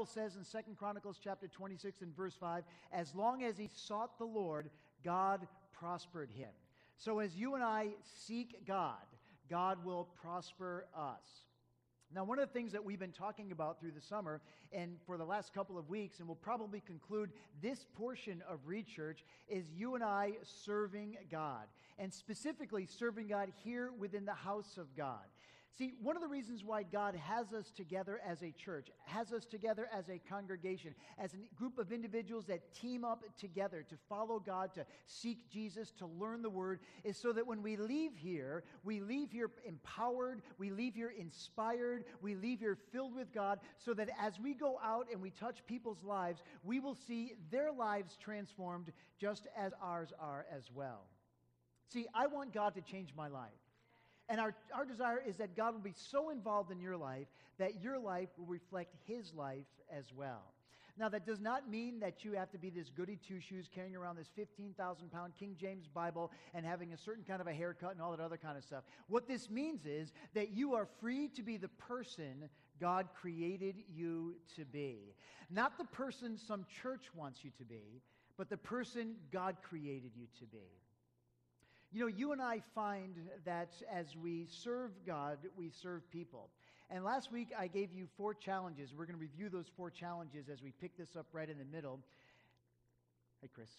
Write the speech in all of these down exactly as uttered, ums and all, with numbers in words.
says in Second Chronicles chapter twenty-six and verse five, as long as he sought the Lord, God prospered him. So as you and I seek God, God will prosper us. Now, one of the things that we've been talking about through the summer and for the last couple of weeks, and we'll probably conclude this portion of Reed Church, is you and I serving God, and specifically serving God here within the house of God. See, one of the reasons why God has us together as a church, has us together as a congregation, as a group of individuals that team up together to follow God, to seek Jesus, to learn the Word, is so that when we leave here, we leave here empowered, we leave here inspired, we leave here filled with God, so that as we go out and we touch people's lives, we will see their lives transformed just as ours are as well. See, I want God to change my life. And our, our desire is that God will be so involved in your life that your life will reflect His life as well. Now, that does not mean that you have to be this goody two-shoes carrying around this fifteen thousand pound King James Bible and having a certain kind of a haircut and all that other kind of stuff. What this means is that you are free to be the person God created you to be. Not the person some church wants you to be, but the person God created you to be. You know, you and I find that as we serve God, we serve people. And last week I gave you four challenges. We're going to review those four challenges as we pick this up right in the middle. Hey, Chris.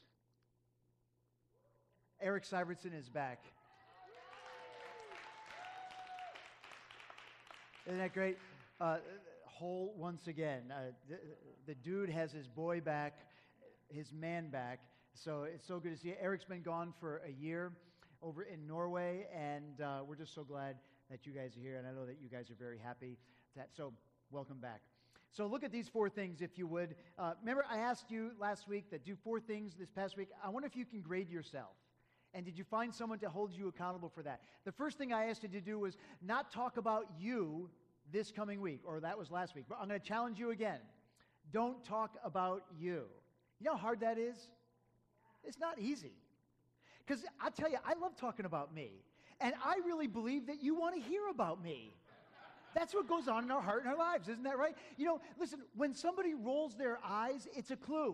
Eric Syvertson is back. Isn't that great? Uh, whole once again. Uh, the, the dude has his boy back, his man back. So it's so good to see you. Eric's been gone for a year over in Norway, and uh, we're just so glad that you guys are here, and I know that you guys are very happy. That, so welcome back. So look at these four things, if you would. Uh, remember, I asked you last week that do four things this past week. I wonder if you can grade yourself. And did you find someone to hold you accountable for that? The first thing I asked you to do was not talk about you this coming week, or that was last week. But I'm going to challenge you again. Don't talk about you. You know how hard that is? It's not easy. Because I tell you, I love talking about me. And I really believe that you want to hear about me. That's what goes on in our heart and our lives, isn't that right? You know, listen, when somebody rolls their eyes, it's a clue.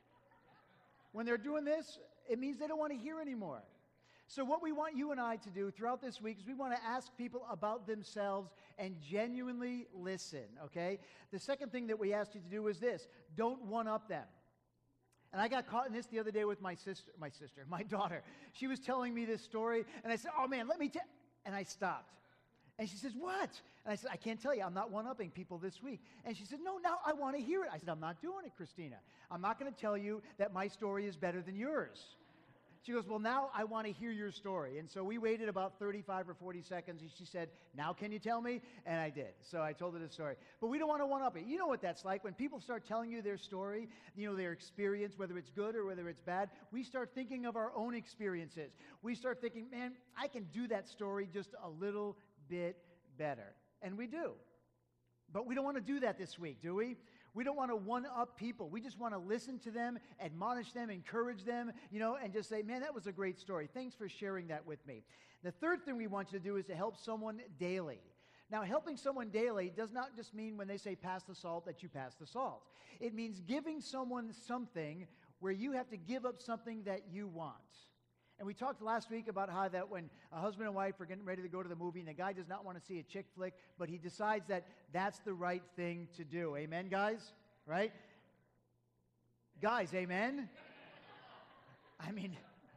When they're doing this, it means they don't want to hear anymore. So what we want you and I to do throughout this week is we want to ask people about themselves and genuinely listen, okay? The second thing that we asked you to do is this: don't one-up them. And I got caught in this the other day with my sister, my sister, my daughter. She was telling me this story, and I said, oh man, let me tell, and I stopped. And she says, what? And I said, I can't tell you, I'm not one-upping people this week. And she said, no, now I want to hear it. I said, I'm not doing it, Christina. I'm not going to tell you that my story is better than yours. She goes, well, now I want to hear your story. And so we waited about thirty-five or forty seconds, and she said, now can you tell me? And I did. So I told her the story. But we don't want to one-up it. You know what that's like. When people start telling you their story, you know, their experience, whether it's good or whether it's bad, we start thinking of our own experiences. We start thinking, man, I can do that story just a little bit better. And we do. But we don't want to do that this week, do we? We don't want to one-up people. We just want to listen to them, admonish them, encourage them, you know, and just say, man, that was a great story. Thanks for sharing that with me. The third thing we want you to do is to help someone daily. Now, helping someone daily does not just mean when they say pass the salt that you pass the salt. It means giving someone something where you have to give up something that you want. And we talked last week about how that when a husband and wife are getting ready to go to the movie and the guy does not want to see a chick flick, but he decides that that's the right thing to do. Amen, guys? Right? Guys, amen? I mean,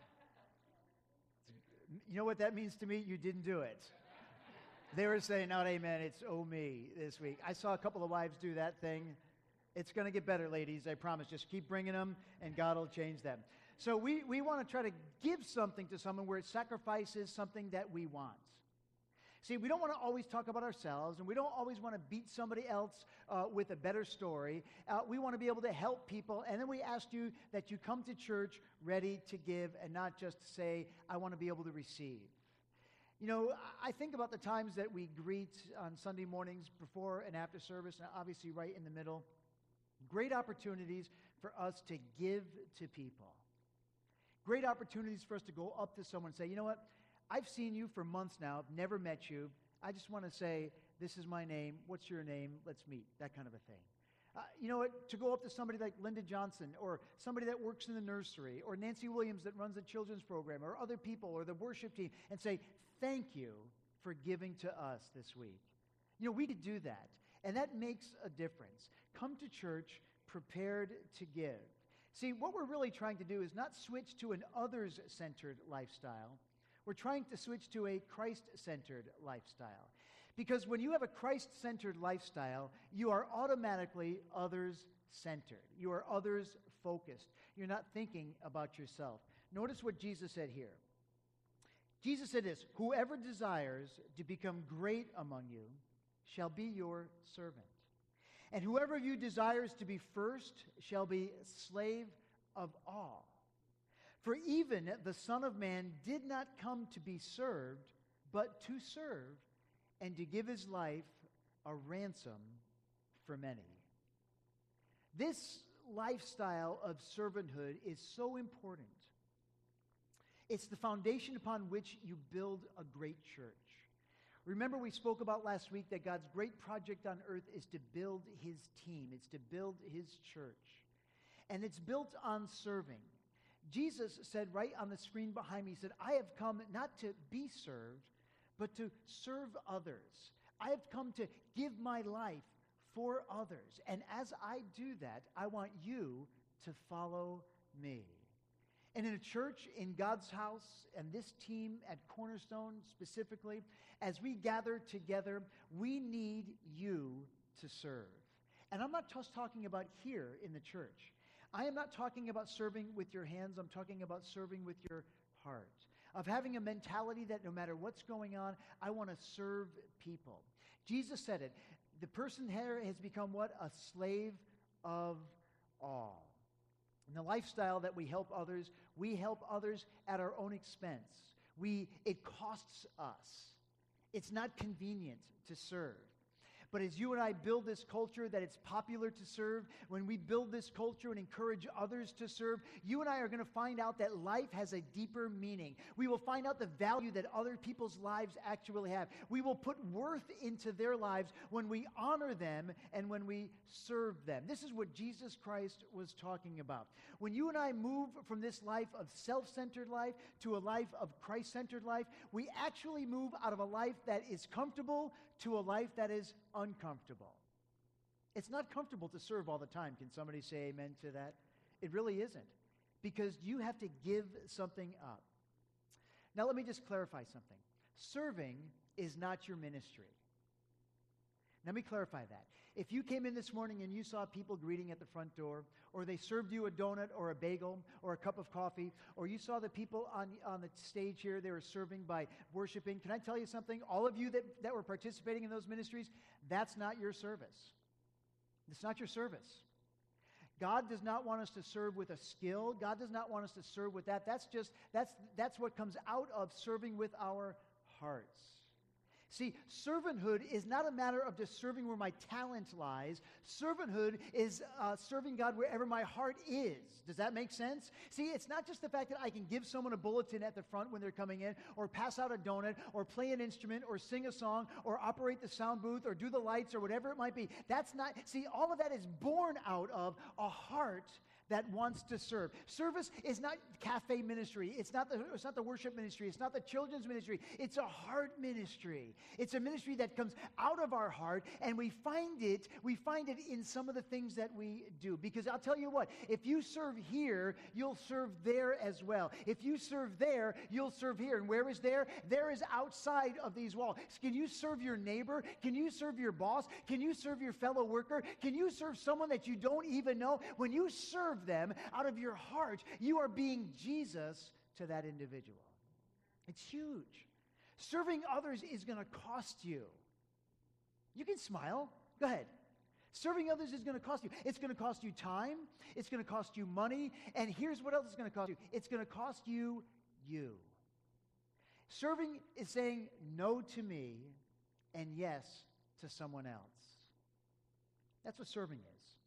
you know what that means to me? You didn't do it. They were saying, not amen, it's oh me this week. I saw a couple of wives do that thing. It's going to get better, ladies, I promise. Just keep bringing them, and God will change them. So we, we want to try to give something to someone where it sacrifices something that we want. See, we don't want to always talk about ourselves, and we don't always want to beat somebody else uh, with a better story. Uh, we want to be able to help people, and then we ask you that you come to church ready to give and not just say, I want to be able to receive. You know, I think about the times that we greet on Sunday mornings before and after service, and obviously right in the middle. Great opportunities for us to give to people. Great opportunities for us to go up to someone and say, you know what, I've seen you for months now, I've never met you. I just want to say, this is my name, what's your name, let's meet, that kind of a thing. Uh, you know what? To go up to somebody like Linda Johnson, or somebody that works in the nursery, or Nancy Williams that runs the children's program, or other people, or the worship team, and say, thank you for giving to us this week. You know, we could do that, and that makes a difference. Come to church prepared to give. See, what we're really trying to do is not switch to an others-centered lifestyle. We're trying to switch to a Christ-centered lifestyle. Because when you have a Christ-centered lifestyle, you are automatically others-centered. You are others-focused. You're not thinking about yourself. Notice what Jesus said here. Jesus said this, whoever desires to become great among you shall be your servant. And whoever of you desires to be first shall be slave of all. For even the Son of Man did not come to be served, but to serve, and to give his life a ransom for many. This lifestyle of servanthood is so important. It's the foundation upon which you build a great church. Remember, we spoke about last week that God's great project on earth is to build his team. It's to build his church. And it's built on serving. Jesus said right on the screen behind me, he said, I have come not to be served, but to serve others. I have come to give my life for others. And as I do that, I want you to follow me. And in a church, in God's house, and this team at Cornerstone specifically, as we gather together, we need you to serve. And I'm not just talking about here in the church. I am not talking about serving with your hands. I'm talking about serving with your heart. Of having a mentality that no matter what's going on, I want to serve people. Jesus said it. The person here has become what? A slave of all. In the lifestyle that we help others, we help others at our own expense. We, it costs us. It's not convenient to serve. But as you and I build this culture that it's popular to serve, when we build this culture and encourage others to serve, you and I are going to find out that life has a deeper meaning. We will find out the value that other people's lives actually have. We will put worth into their lives when we honor them and when we serve them. This is what Jesus Christ was talking about. When you and I move from this life of self-centered life to a life of Christ-centered life, we actually move out of a life that is comfortable to a life that is uncomfortable. It's not comfortable to serve all the time. Can somebody say amen to that? It really isn't, because you have to give something up. Now let me just clarify something. Serving is not your ministry. Let me clarify that. If you came in this morning and you saw people greeting at the front door, or they served you a donut or a bagel or a cup of coffee, or you saw the people on, on the stage here, they were serving by worshiping, can I tell you something? All of you that, that were participating in those ministries, that's not your service. It's not your service. God does not want us to serve with a skill. God does not want us to serve with that. That's just, that's, that's what comes out of serving with our hearts. See, servanthood is not a matter of just serving where my talent lies. Servanthood is uh, serving God wherever my heart is. Does that make sense? See, it's not just the fact that I can give someone a bulletin at the front when they're coming in, or pass out a donut, or play an instrument, or sing a song, or operate the sound booth, or do the lights, or whatever it might be. That's not, see, all of that is born out of a heart that wants to serve. Service is not cafe ministry. It's not the, it's not the worship ministry. It's not the children's ministry. It's a heart ministry. It's a ministry that comes out of our heart, and we find it, we find it in some of the things that we do. Because I'll tell you what, if you serve here, you'll serve there as well. If you serve there, you'll serve here. And where is there? There is outside of these walls. Can you serve your neighbor? Can you serve your boss? Can you serve your fellow worker? Can you serve someone that you don't even know? When you serve them out of your heart, you are being Jesus to that individual. It's huge. Serving others is going to cost you. You can smile. Go ahead. Serving others is going to cost you. It's going to cost you time. It's going to cost you money. And here's what else it's going to cost you. It's going to cost you you. Serving is saying no to me and yes to someone else. That's what serving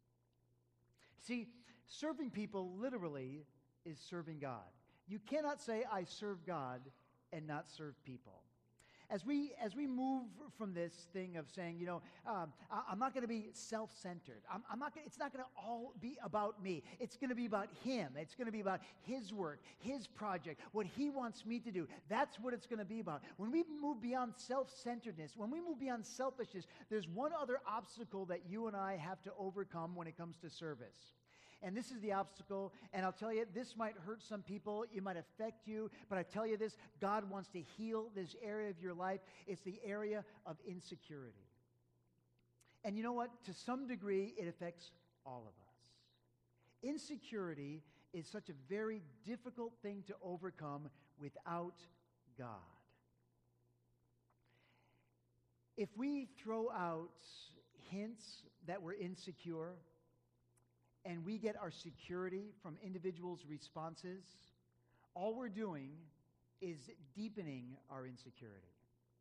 is. See, serving people literally is serving God. You cannot say, I serve God and not serve people. As we as we move from this thing of saying, you know, um, I, I'm not going to be self-centered. I'm, I'm not. Gonna, it's not going to all be about me. It's going to be about Him. It's going to be about His work, His project, what He wants me to do. That's what it's going to be about. When we move beyond self-centeredness, when we move beyond selfishness, there's one other obstacle that you and I have to overcome when it comes to service. And this is the obstacle, and I'll tell you, this might hurt some people, it might affect you, but I tell you this, God wants to heal this area of your life. It's the area of insecurity. And you know what? To some degree, it affects all of us. Insecurity is such a very difficult thing to overcome without God. If we throw out hints that we're insecure, and we get our security from individuals' responses, all we're doing is deepening our insecurity.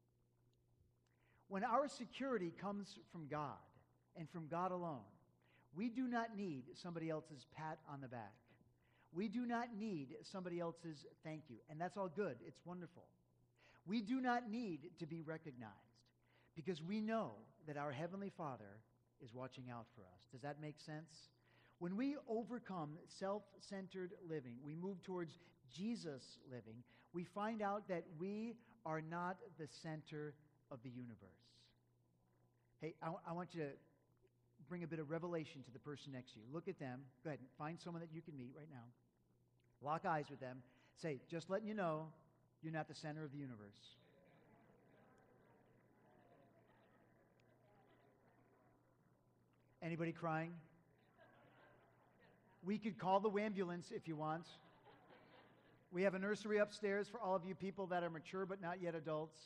When our security comes from God and from God alone, we do not need somebody else's pat on the back. We do not need somebody else's thank you, and that's all good. It's wonderful. We do not need to be recognized because we know that our Heavenly Father is watching out for us. Does that make sense? When we overcome self-centered living, we move towards Jesus living, we find out that we are not the center of the universe. Hey, I, I want you to bring a bit of revelation to the person next to you. Look at them. Go ahead and find someone that you can meet right now. Lock eyes with them. Say, just letting you know, you're not the center of the universe. Anybody crying? We could call the ambulance if you want. We have a nursery upstairs for all of you people that are mature but not yet adults.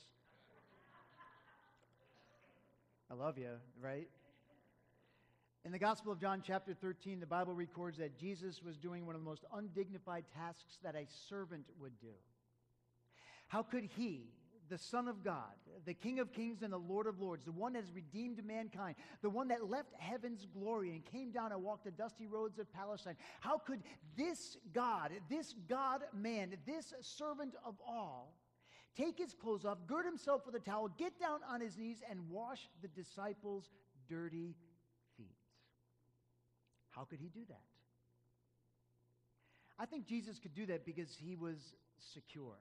I love you, right? In the Gospel of John chapter thirteen, the Bible records that Jesus was doing one of the most undignified tasks that a servant would do. How could he, the Son of God, the King of Kings and the Lord of Lords, the one that has redeemed mankind, the one that left heaven's glory and came down and walked the dusty roads of Palestine, how could this God, this God-man, this servant of all, take his clothes off, gird himself with a towel, get down on his knees, and wash the disciples' dirty feet? How could he do that? I think Jesus could do that because he was secure.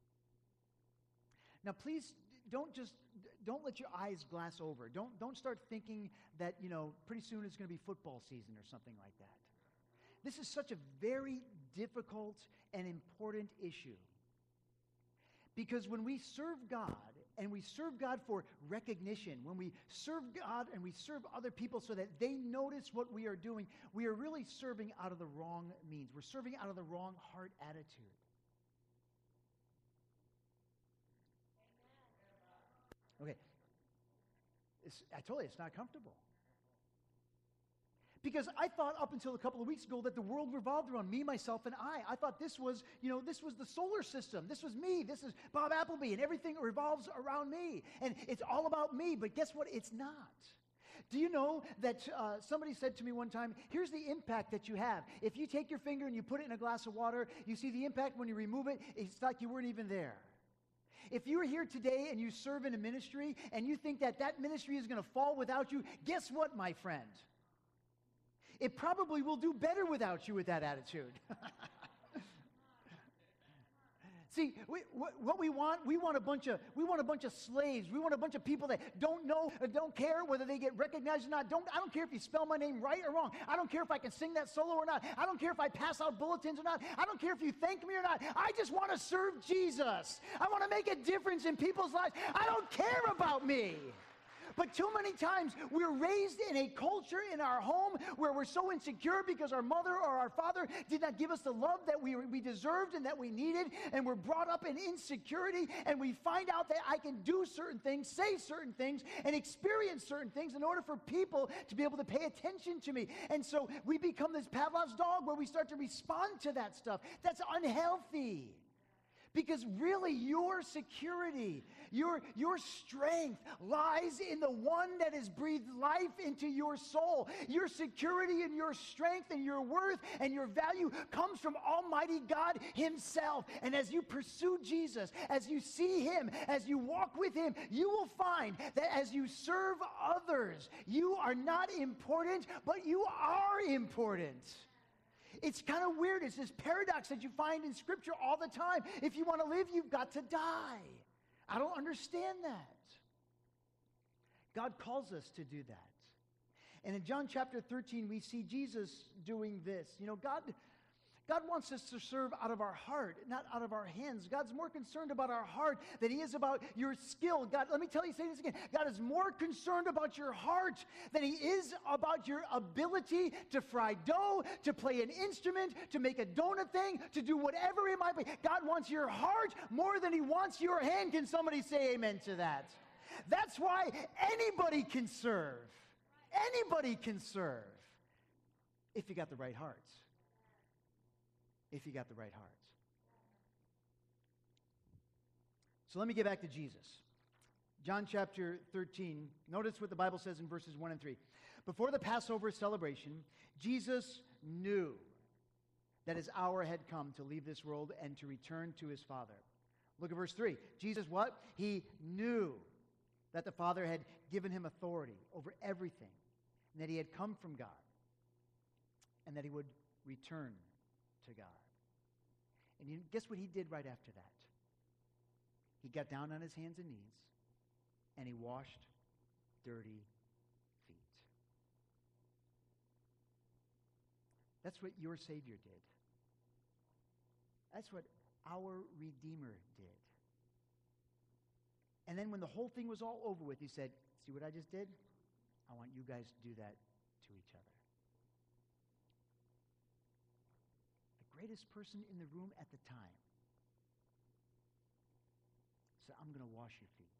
Now, please don't just, don't let your eyes glass over. Don't, don't start thinking that, you know, pretty soon it's going to be football season or something like that. This is such a very difficult and important issue. Because when we serve God, and we serve God for recognition, when we serve God and we serve other people so that they notice what we are doing, we are really serving out of the wrong means. We're serving out of the wrong heart attitude. Okay, it's, I told you it's not comfortable. Because I thought up until a couple of weeks ago that the world revolved around me, myself, and I. I thought this was, you know, this was the solar system. This was me. This is Bob Appleby, and everything revolves around me. And it's all about me, but guess what? It's not. Do you know that uh, somebody said to me one time, here's the impact that you have. If you take your finger and you put it in a glass of water, you see the impact when you remove it, it's like you weren't even there. If you are here today and you serve in a ministry and you think that that ministry is going to fall without you, guess what, my friend? It probably will do better without you with that attitude. See, we, what, what we want, we want a bunch of we want a bunch of slaves. We want a bunch of people that don't know, uh, don't care whether they get recognized or not. Don't I don't care if you spell my name right or wrong. I don't care if I can sing that solo or not. I don't care if I pass out bulletins or not. I don't care if you thank me or not. I just want to serve Jesus. I want to make a difference in people's lives. I don't care about me. But too many times we're raised in a culture in our home where we're so insecure because our mother or our father did not give us the love that we, we deserved and that we needed, and we're brought up in insecurity, and we find out that I can do certain things, say certain things, and experience certain things in order for people to be able to pay attention to me. And so we become this Pavlov's dog where we start to respond to that stuff. That's unhealthy. Because really, your security, your, your strength lies in the one that has breathed life into your soul. Your security and your strength and your worth and your value comes from Almighty God himself. And as you pursue Jesus, as you see him, as you walk with him, you will find that as you serve others, you are not important, but you are important. It's kind of weird. It's this paradox that you find in Scripture all the time. If you want to live, you've got to die. I don't understand that. God calls us to do that. And in John chapter thirteen, we see Jesus doing this. You know, God... God wants us to serve out of our heart, not out of our hands. God's more concerned about our heart than he is about your skill. God, let me tell you, say this again. God is more concerned about your heart than he is about your ability to fry dough, to play an instrument, to make a donut thing, to do whatever it might be. God wants your heart more than he wants your hand. Can somebody say amen to that? That's why anybody can serve. Anybody can serve if you got the right heart. If you got the right heart. So let me get back to Jesus. John chapter thirteen, notice what the Bible says in verses one and three. Before the Passover celebration, Jesus knew that his hour had come to leave this world and to return to his Father. Look at verse three. Jesus what? He knew that the Father had given him authority over everything, and that he had come from God, and that he would return to God. And you, guess what he did right after that? He got down on his hands and knees, and he washed dirty feet. That's what your Savior did. That's what our Redeemer did. And then when the whole thing was all over with, he said, see what I just did? I want you guys to do that to each other. Greatest person in the room at the time said, I'm going to wash your feet.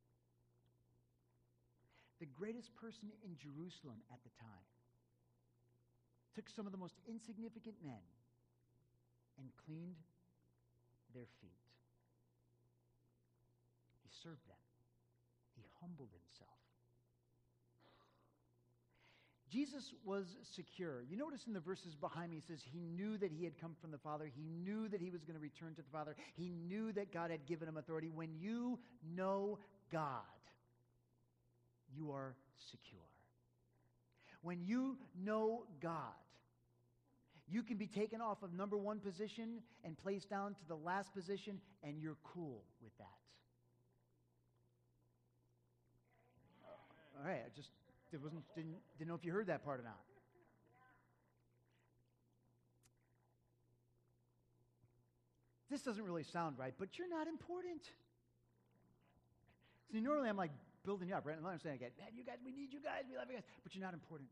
The greatest person in Jerusalem at the time took some of the most insignificant men and cleaned their feet. He served them. He humbled himself. Jesus was secure. You notice in the verses behind me, it says he knew that he had come from the Father. He knew that he was going to return to the Father. He knew that God had given him authority. When you know God, you are secure. When you know God, you can be taken off of number one position and placed down to the last position, and you're cool with that. All right, I just... It wasn't, didn't, didn't know if you heard that part or not. This doesn't really sound right, but you're not important. See, normally I'm like building you up, right? And I'm saying again, man, you guys, we need you guys, we love you guys, but you're not important.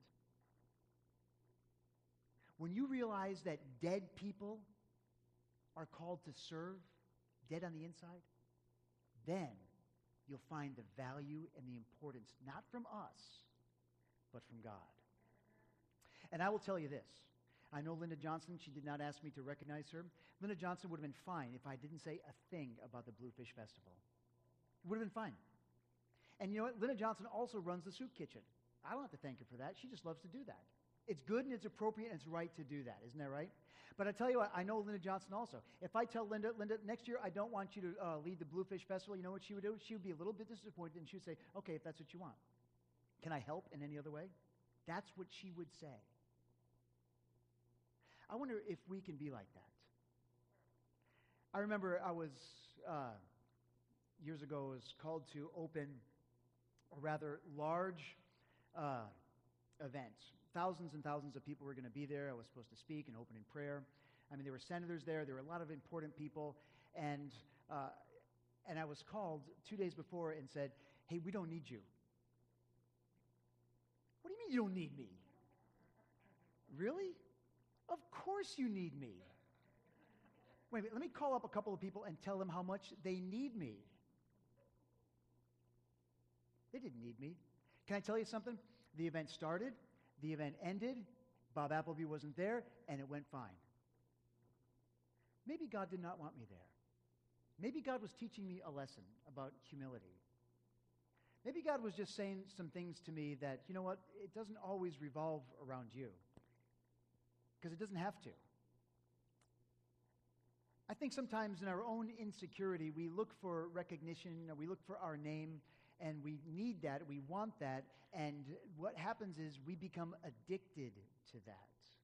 When you realize that dead people are called to serve, dead on the inside, then you'll find the value and the importance, not from us, but from God. And I will tell you this. I know Linda Johnson, she did not ask me to recognize her. Linda Johnson would have been fine if I didn't say a thing about the Bluefish Festival. It would have been fine. And you know what? Linda Johnson also runs the soup kitchen. I don't have to thank her for that. She just loves to do that. It's good and it's appropriate and it's right to do that. Isn't that right? But I tell you what, I know Linda Johnson also. If I tell Linda, Linda, next year I don't want you to uh, lead the Bluefish Festival, you know what she would do? She would be a little bit disappointed and she would say, okay, if that's what you want. Can I help in any other way? That's what she would say. I wonder if we can be like that. I remember I was, uh, years ago, was called to open a rather large uh, event. Thousands and thousands of people were going to be there. I was supposed to speak and open in prayer. I mean, there were senators there. There were a lot of important people. And, uh, and I was called two days before and said, hey, we don't need you. What do you mean you don't need me? Really? Of course you need me. Wait a minute, let me call up a couple of people and tell them how much they need me. They didn't need me. Can I tell you something? The event started, the event ended, Bob Appleby wasn't there, and it went fine. Maybe God did not want me there. maybe God was teaching me a lesson about humility. Maybe God was just saying some things to me that, you know what, it doesn't always revolve around you. Because it doesn't have to. I think sometimes in our own insecurity, we look for recognition, or we look for our name, and we need that, we want that, and what happens is we become addicted to that.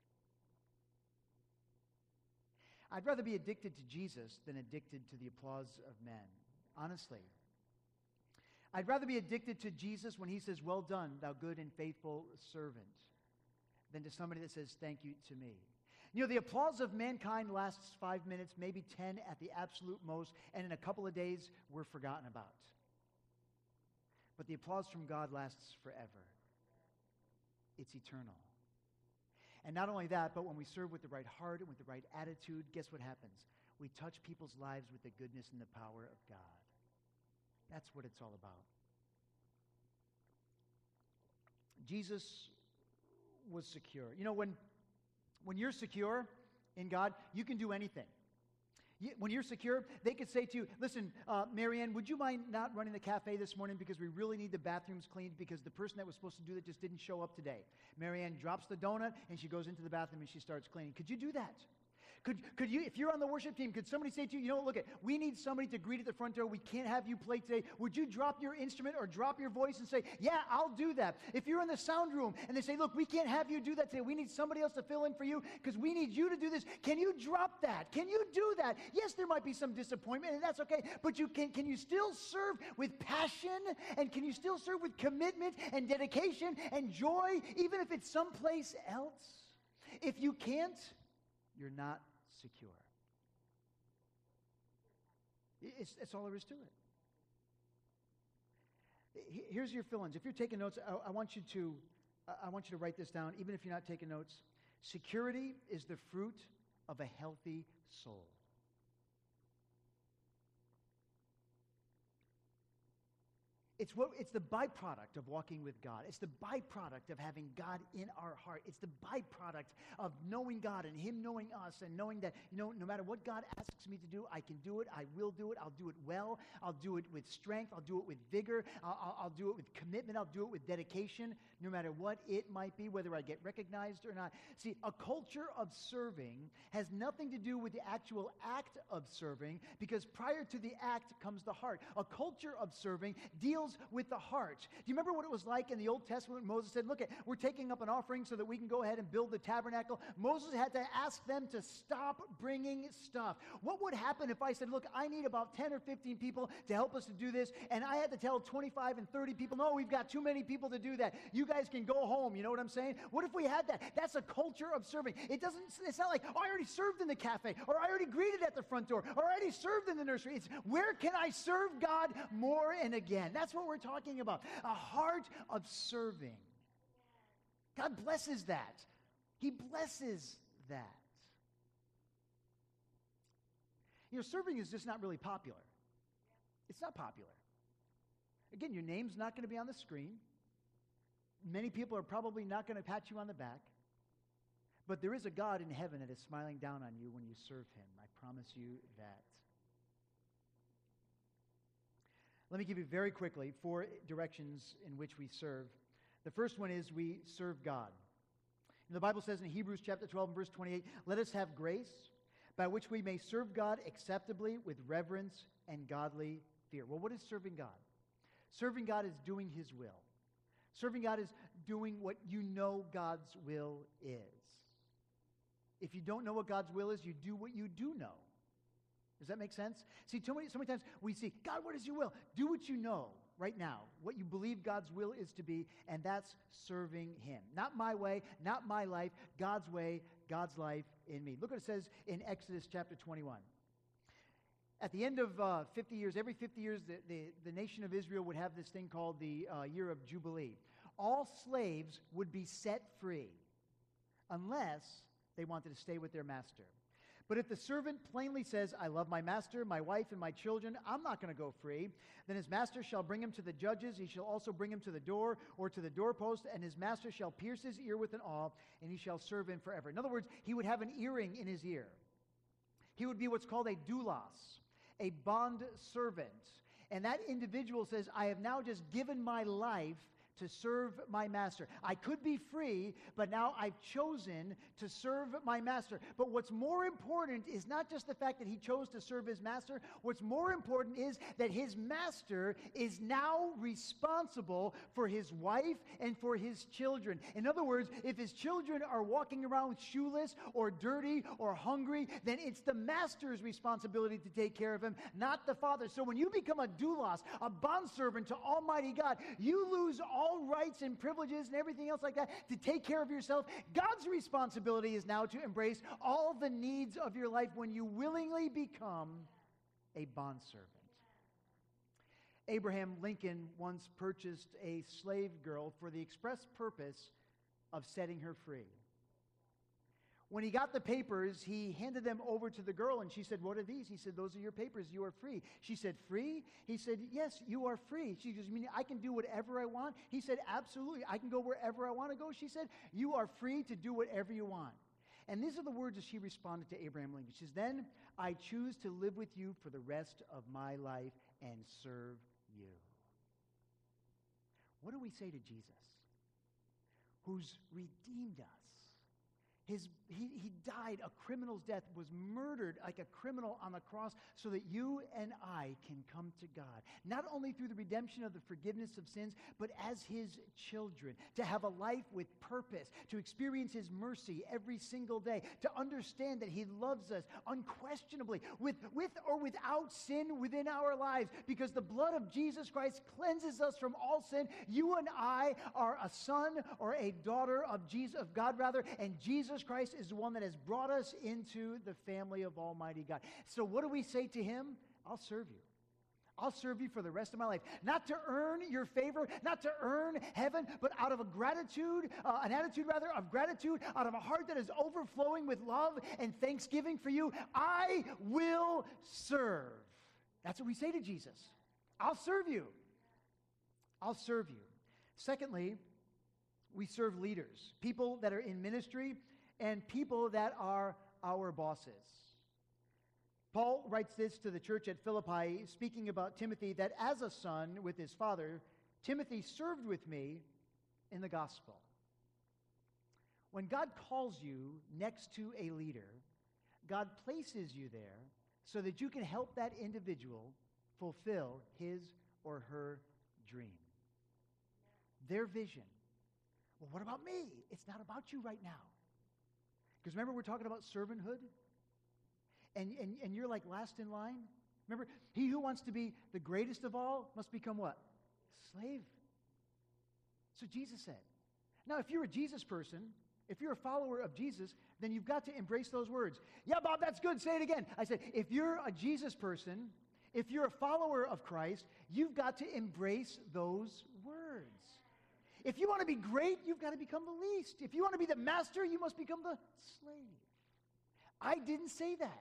I'd rather be addicted to Jesus than addicted to the applause of men, honestly. I'd rather be addicted to Jesus when he says, well done, thou good and faithful servant, than to somebody that says, thank you to me. You know, the applause of mankind lasts five minutes, maybe ten at the absolute most, and in a couple of days, we're forgotten about. But the applause from God lasts forever. It's eternal. And not only that, but when we serve with the right heart and with the right attitude, guess what happens? We touch people's lives with the goodness and the power of God. That's what it's all about. Jesus was secure. You know, when, when you're secure in God, you can do anything. You, when you're secure, they could say to you, listen, uh, Marianne, would you mind not running the cafe this morning because we really need the bathrooms cleaned because the person that was supposed to do that just didn't show up today. Marianne drops the donut and she goes into the bathroom and she starts cleaning. Could you do that? Could, could you, if you're on the worship team, could somebody say to you, you know what, look, at, we need somebody to greet at the front door. We can't have you play today. Would you drop your instrument or drop your voice and say, yeah, I'll do that? If you're in the sound room and they say, look, we can't have you do that today. We need somebody else to fill in for you because we need you to do this. Can you drop that? Can you do that? Yes, there might be some disappointment and that's okay, but you can, can you still serve with passion and can you still serve with commitment and dedication and joy, even if it's someplace else? If you can't, you're not secure. It's, that's all there is to it. Here's your fill-ins. If you're taking notes, I, I want you to I want you to write this down, even if you're not taking notes. Security is the fruit of a healthy soul. It's what it's the byproduct of walking with God. It's the byproduct of having God in our heart. It's the byproduct of knowing God and him knowing us and knowing that, you know, no matter what God asks me to do, I can do it. I will do it. I'll do it well. I'll do it with strength. I'll do it with vigor. I'll, I'll, I'll do it with commitment. I'll do it with dedication, no matter what it might be, whether I get recognized or not. See, a culture of serving has nothing to do with the actual act of serving, because prior to the act comes the heart. A culture of serving deals with the heart. Do you remember what it was like in the Old Testament when Moses said, look, we're taking up an offering so that we can go ahead and build the tabernacle? Moses had to ask them to stop bringing stuff. What would happen if I said, look, I need about ten or fifteen people to help us to do this, and I had to tell twenty-five and thirty people, no, we've got too many people to do that. You guys can go home. You know what I'm saying? What if we had that? That's a culture of serving. It doesn't, it's not like, oh, I already served in the cafe, or I already greeted at the front door, or I already served in the nursery. It's, where can I serve God more and again? That's what we're talking about. A heart of serving. God blesses that. He blesses that. You know, serving is just not really popular. It's not popular. Again, your name's not going to be on the screen. Many people are probably not going to pat you on the back. But there is a God in heaven that is smiling down on you when you serve him. I promise you that. Let me give you very quickly four directions in which we serve. The first one is we serve God. And the Bible says in Hebrews chapter twelve and verse twenty-eight, let us have grace by which we may serve God acceptably with reverence and godly fear. Well, what is serving God? Serving God is doing his will. Serving God is doing what you know God's will is. If you don't know what God's will is, you do what you do know. Does that make sense? See, too many, so many times we see, God, what is your will? Do what you know right now, what you believe God's will is to be, and that's serving him. Not my way, not my life, God's way, God's life in me. Look what it says in Exodus chapter twenty-one. At the end of uh, fifty years, every fifty years, the, the, the nation of Israel would have this thing called the uh, year of Jubilee. All slaves would be set free unless they wanted to stay with their master. But if the servant plainly says, I love my master, my wife, and my children, I'm not going to go free, then his master shall bring him to the judges. He shall also bring him to the door or to the doorpost, and his master shall pierce his ear with an awl, and he shall serve him forever. In other words, he would have an earring in his ear. He would be what's called a doulos. a bond servant. And that individual says, I have now just given my life to serve my master. I could be free, but now I've chosen to serve my master. But what's more important is not just the fact that he chose to serve his master. What's more important is that his master is now responsible for his wife and for his children. In other words, if his children are walking around shoeless or dirty or hungry, then it's the master's responsibility to take care of him, not the father. So when you become a doulos, a bondservant to Almighty God, you lose all all rights and privileges and everything else like that to take care of yourself. God's responsibility is now to embrace all the needs of your life when you willingly become a bondservant. Abraham Lincoln once purchased a slave girl for the express purpose of setting her free. When he got the papers, he handed them over to the girl, and she said, what are these? He said, those are your papers. You are free. She said, free? He said, yes, you are free. She goes, you mean I can do whatever I want? He said, absolutely. I can go wherever I want to go. She said, you are free to do whatever you want. And these are the words that she responded to Abraham Lincoln. She says, then I choose to live with you for the rest of my life and serve you. What do we say to Jesus, who's redeemed us? His, he, he died a criminal's death, was murdered like a criminal on the cross so that you and I can come to God. Not only through the redemption of the forgiveness of sins, but as his children, to have a life with purpose, to experience his mercy every single day, to understand that he loves us unquestionably, with, with or without sin within our lives, because the blood of Jesus Christ cleanses us from all sin. You and I are a son or a daughter of Jesus, of God rather, and Jesus Christ is the one that has brought us into the family of Almighty God. So what do we say to him? I'll serve you. I'll serve you for the rest of my life. Not to earn your favor, not to earn heaven, but out of a gratitude, uh, an attitude rather of gratitude, out of a heart that is overflowing with love and thanksgiving for you. I will serve. That's what we say to Jesus. I'll serve you. I'll serve you. Secondly, we serve leaders, people that are in ministry and people that are our bosses. Paul writes this to the church at Philippi, speaking about Timothy, that as a son with his father, Timothy served with me in the gospel. When God calls you next to a leader, God places you there so that you can help that individual fulfill his or her dream, their vision. Well, what about me? It's not about you right now. Because remember, we're talking about servanthood? And, and, and you're like last in line? Remember, he who wants to be the greatest of all must become what? Slave. So Jesus said. Now, if you're a Jesus person, if you're a follower of Jesus, then you've got to embrace those words. Yeah, Bob, that's good. Say it again. I said, if you're a Jesus person, if you're a follower of Christ, you've got to embrace those words. If you want to be great, you've got to become the least. If you want to be the master, you must become the slave. I didn't say that.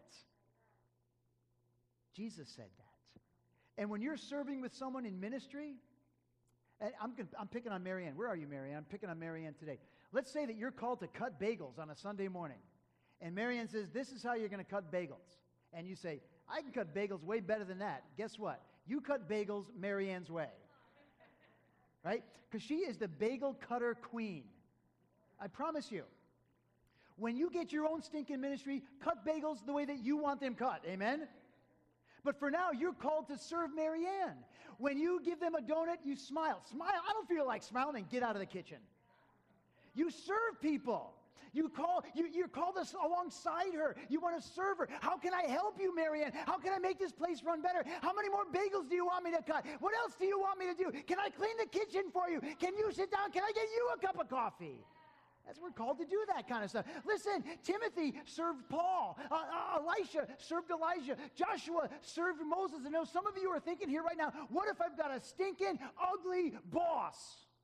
Jesus said that. And when you're serving with someone in ministry, and I'm, I'm picking on Marianne. Where are you, Marianne? I'm picking on Marianne today. Let's say that you're called to cut bagels on a Sunday morning. And Marianne says, this is how you're going to cut bagels. And you say, I can cut bagels way better than that. Guess what? You cut bagels Marianne's way. Right? Because she is the bagel cutter queen. I promise you. When you get your own stinking ministry, cut bagels the way that you want them cut. Amen? But for now, you're called to serve Marianne. When you give them a donut, you smile. Smile. I don't feel like smiling. Then get out of the kitchen. You serve people. You call, you, you're called us alongside her. You want to serve her. How can I help you, Marianne? How can I make this place run better? How many more bagels do you want me to cut? What else do you want me to do? Can I clean the kitchen for you? Can you sit down? Can I get you a cup of coffee? That's we're called to do that kind of stuff. Listen, Timothy served Paul. Uh, uh, Elisha served Elijah. Joshua served Moses. I know some of you are thinking here right now, what if I've got a stinking, ugly boss?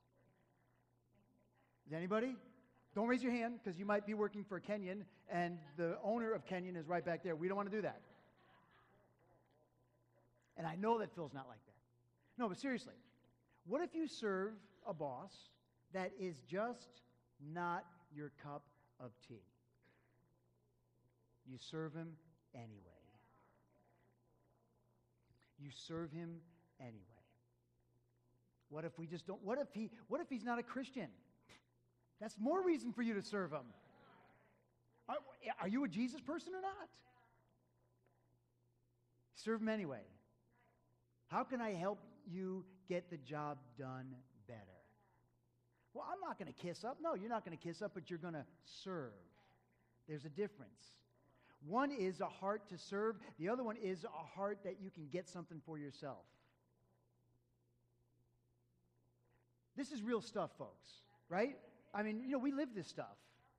Is anybody? Don't raise your hand, because you might be working for Kenyon, and the owner of Kenyon is right back there. We don't want to do that. And I know that Phil's not like that. No, but seriously, what if you serve a boss that is just not your cup of tea? You serve him anyway. You serve him anyway. What if we just don't, what if he, what if he's not a Christian? That's more reason for you to serve him. Are, are you a Jesus person or not? Serve him anyway. How can I help you get the job done better? Well, I'm not going to kiss up. No, you're not going to kiss up, but you're going to serve. There's a difference. One is a heart to serve. The other one is a heart that you can get something for yourself. This is real stuff, folks, right? I mean, you know, we live this stuff.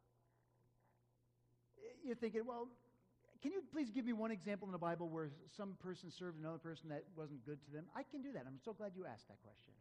You're thinking, well, can you please give me one example in the Bible where some person served another person that wasn't good to them? I can do that. I'm so glad you asked that question.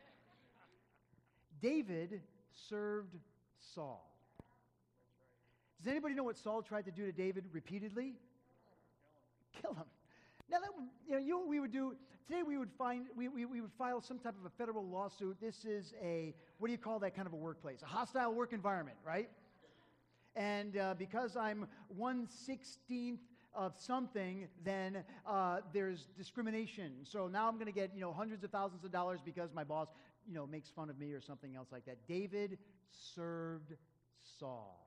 David served Saul. Does anybody know what Saul tried to do to David repeatedly? Kill him. Now, that, you know, you know what we would do? Today we would find we, we, we would file some type of a federal lawsuit. This is a, what do you call that kind of a workplace? A hostile work environment, right? And uh, because I'm one sixteenth of something, then uh, there's discrimination. So now I'm going to get, you know, hundreds of thousands of dollars because my boss, you know, makes fun of me or something else like that. David served Saul.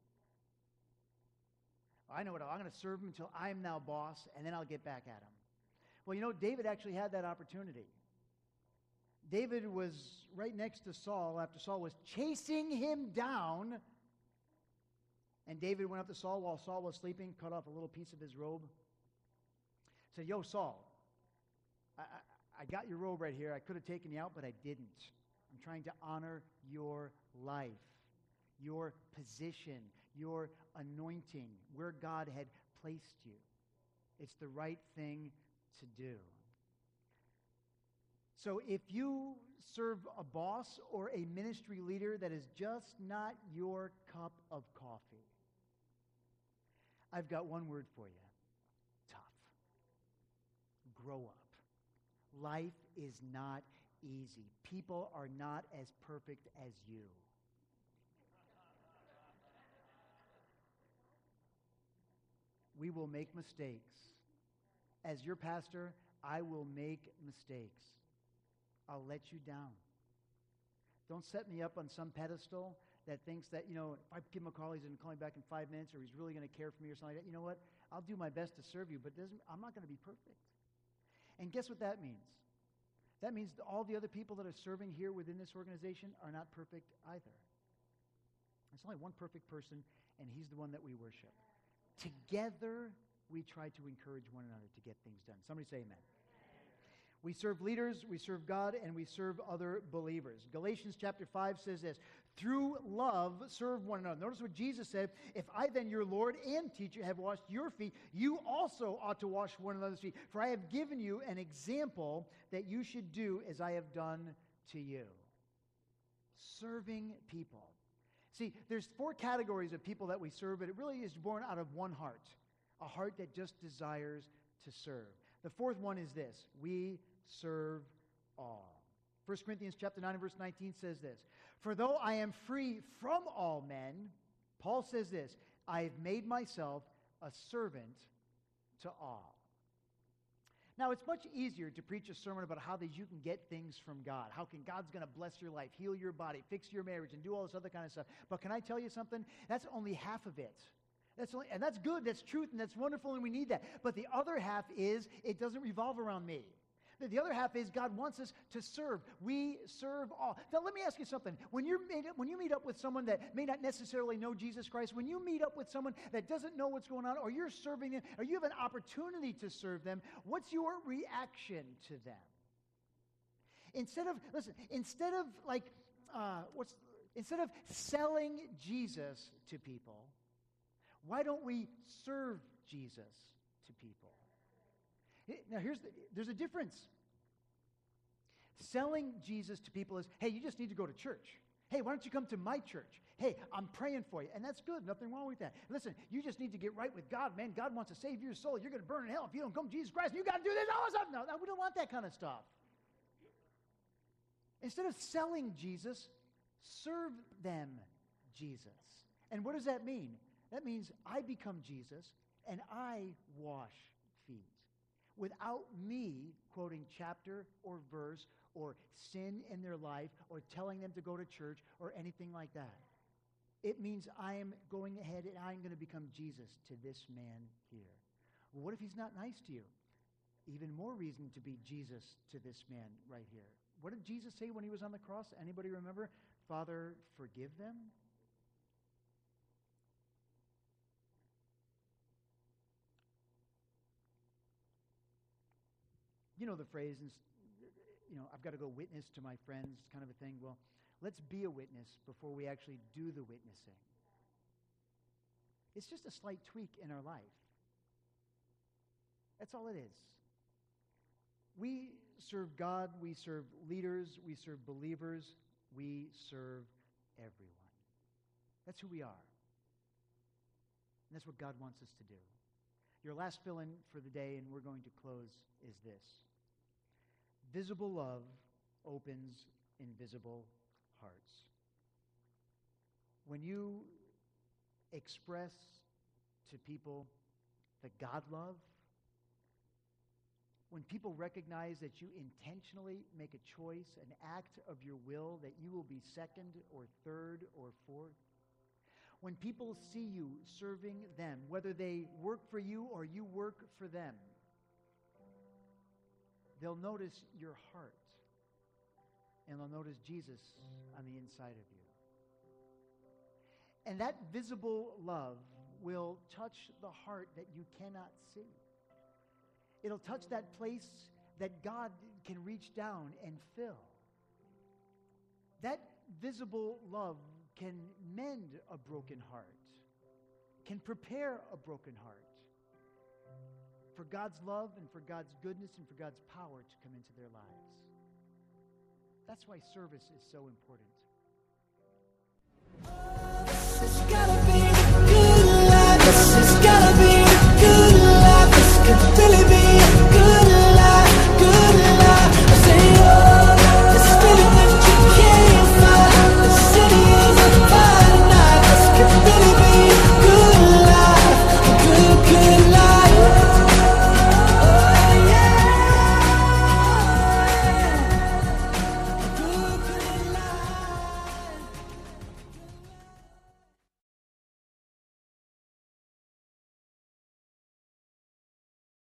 I know what, I'm going to serve him until I'm now boss, and then I'll get back at him. Well, you know, David actually had that opportunity. David was right next to Saul after Saul was chasing him down. And David went up to Saul while Saul was sleeping, cut off a little piece of his robe. Said, yo, Saul, I, I, I got your robe right here. I could have taken you out, but I didn't. I'm trying to honor your life, your position, your anointing, where God had placed you. It's the right thing to do. So if you serve a boss or a ministry leader that is just not your cup of coffee, I've got one word for you. Tough. Grow up. Life is not easy. People are not as perfect as you. We will make mistakes. As your pastor, I will make mistakes. I'll let you down. Don't set me up on some pedestal that thinks that, you know, if I give him a call, he's going to call me back in five minutes, or he's really going to care for me or something like that. You know what? I'll do my best to serve you, but doesn't, I'm not going to be perfect. And guess what that means? That means that all the other people that are serving here within this organization are not perfect either. There's only one perfect person, and he's the one that we worship. Together, we try to encourage one another to get things done. Somebody say amen. We serve leaders, we serve God, and we serve other believers. Galatians chapter five says this, through love, serve one another. Notice what Jesus said, if I then, your Lord and teacher, have washed your feet, you also ought to wash one another's feet. For I have given you an example that you should do as I have done to you. Serving people. See, there's four categories of people that we serve, but it really is born out of one heart, a heart that just desires to serve. The fourth one is this, we serve all. First Corinthians chapter nine and verse nineteen says this, for though I am free from all men, Paul says this, I have made myself a servant to all. Now, it's much easier to preach a sermon about how that you can get things from God. How can God's going to bless your life, heal your body, fix your marriage, and do all this other kind of stuff. But can I tell you something? That's only half of it. That's only, and that's good, that's truth, and that's wonderful, and we need that. But the other half is, it doesn't revolve around me. The other half is God wants us to serve. We serve all. Now, let me ask you something. When, you're made, when you meet up with someone that may not necessarily know Jesus Christ, when you meet up with someone that doesn't know what's going on, or you're serving them, or you have an opportunity to serve them, what's your reaction to them? Instead of, listen, instead of like, uh, what's, instead of selling Jesus to people, why don't we serve Jesus to people? Now, here's the, there's a difference. Selling Jesus to people is, hey, you just need to go to church. Hey, why don't you come to my church? Hey, I'm praying for you. And that's good. Nothing wrong with that. Listen, you just need to get right with God, man. God wants to save your soul. You're going to burn in hell if you don't come to Jesus Christ. You got to do this, all this stuff. No, no, we don't want that kind of stuff. Instead of selling Jesus, serve them Jesus. And what does that mean? That means I become Jesus and I wash feet. without me quoting chapter or verse or sin in their life or telling them to go to church or anything like that. It means I am going ahead and I'm going to become Jesus to this man here. Well, what if he's not nice to you? Even more reason to be Jesus to this man right here. What did Jesus say when he was on the cross? Anybody remember? Father, forgive them. You know the phrase, you know, I've got to go witness to my friends kind of a thing. Well, let's be a witness before we actually do the witnessing. It's just a slight tweak in our life. That's all it is. We serve God, we serve leaders, we serve believers, we serve everyone. That's who we are. And that's what God wants us to do. Your last fill-in for the day, and we're going to close, is this. Visible love opens invisible hearts. When you express to people the God love, when people recognize that you intentionally make a choice, an act of your will, that you will be second or third or fourth, when people see you serving them, whether they work for you or you work for them, they'll notice your heart, and they'll notice Jesus on the inside of you. And that visible love will touch the heart that you cannot see. It'll touch that place that God can reach down and fill. That visible love can mend a broken heart, can prepare a broken heart for God's love and for God's goodness and for God's power to come into their lives. That's why service is so important.